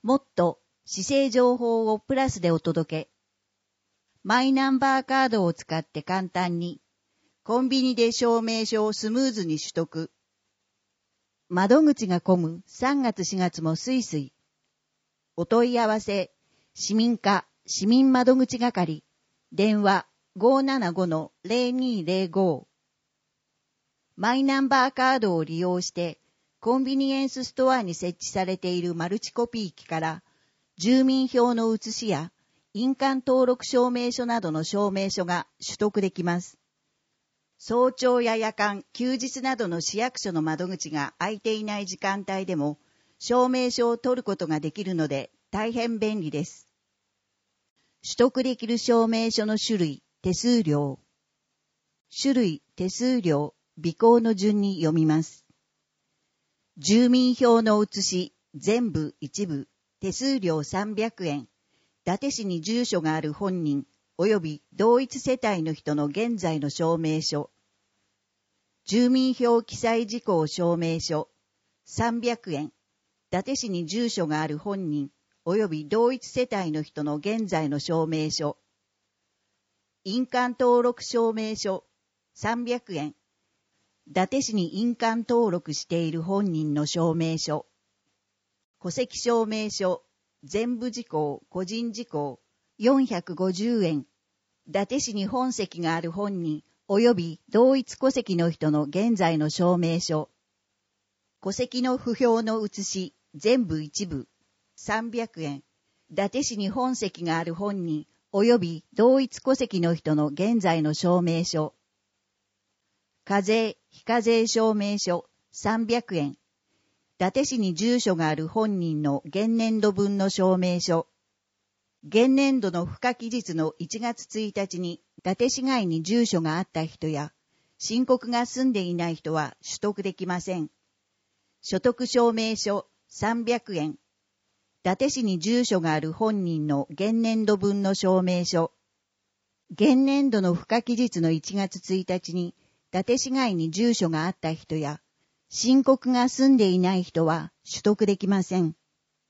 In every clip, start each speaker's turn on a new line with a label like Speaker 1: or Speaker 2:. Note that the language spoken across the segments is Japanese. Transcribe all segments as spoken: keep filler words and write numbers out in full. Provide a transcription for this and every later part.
Speaker 1: もっと市政情報をプラスでお届け。マイナンバーカードを使って簡単に、コンビニで証明書をスムーズに取得。窓口が混むさんがつしがつもすいすい。お問い合わせ、市民課市民窓口係、電話 ごーななごのぜろにーぜろご。マイナンバーカードを利用して、コンビニエンスストアに設置されているマルチコピー機から、住民票の写しや印鑑登録証明書などの証明書が取得できます。早朝や夜間、休日などの市役所の窓口が開いていない時間帯でも、証明書を取ることができるので大変便利です。取得できる証明書の種類、手数料。種類、手数料、尾行の順に読みます。住民票の写し、全部一部、手数料さんびゃくえん。伊達市に住所がある本人、及び同一世帯の人の現在の証明書。住民票記載事項証明書、さんびゃくえん。伊達市に住所がある本人、及び同一世帯の人の現在の証明書。印鑑登録証明書、さんびゃくえん。伊達市に印鑑登録している本人の証明書。戸籍証明書、全部事項、個人事項、よんひゃくごじゅうえん。伊達市に本籍がある本人、及び同一戸籍の人の現在の証明書。戸籍の不評の写し、全部一部、さんびゃくえん。伊達市に本籍がある本人、及び同一戸籍の人の現在の証明書。課税、非課税証明書、さんびゃくえん。伊達市に住所がある本人の現年度分の証明書。現年度の付加期日のいちがつついたちに伊達市外に住所があった人や、申告が済んでいない人は取得できません。所得証明書、さんびゃくえん。伊達市に住所がある本人の現年度分の証明書。現年度の付加期日のいちがつついたちに伊達市外に住所があった人や、申告が済んでいない人は取得できません。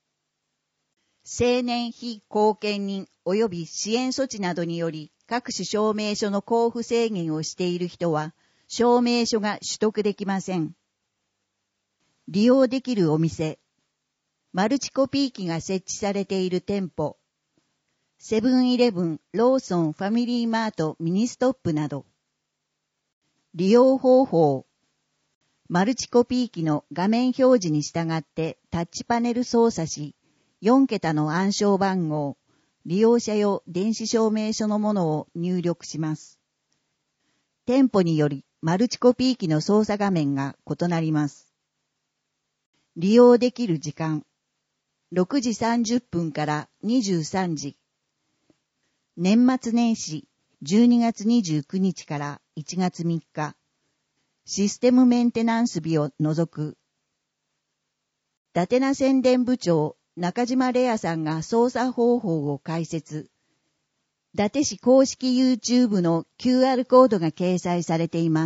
Speaker 1: 青年非後見人及び支援措置などにより各種証明書の交付制限をしている人は、証明書が取得できません。利用できるお店。マルチコピー機が設置されている店舗。セブンイレブン、ローソン、ファミリーマート、ミニストップなど。利用方法。マルチコピー機の画面表示に従ってタッチパネル操作し、よんけたの暗証番号、利用者用電子証明書のものを入力します。店舗によりマルチコピー機の操作画面が異なります。利用できる時間。ろくじさんじゅっぷんからにじゅうさんじ。年末年始じゅうにがつにじゅうくにちからいちがつみっか。システムメンテナンス日を除く。伊達名宣伝部長中島レアさんが操作方法を解説。伊達市公式 YouTube の キューアール コードが掲載されています。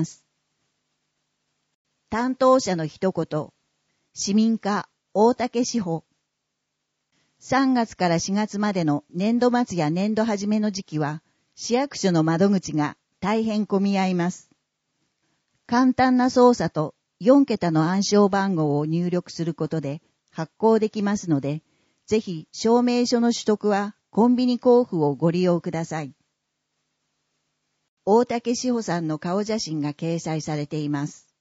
Speaker 1: 担当者の一言。市民課大竹志保。さんがつからしがつまでの年度末や年度初めの時期は、市役所の窓口が大変混み合います。簡単な操作とよんけたの暗証番号を入力することで発行できますので、ぜひ証明書の取得はコンビニ交付をご利用ください。大竹志保さんの顔写真が掲載されています。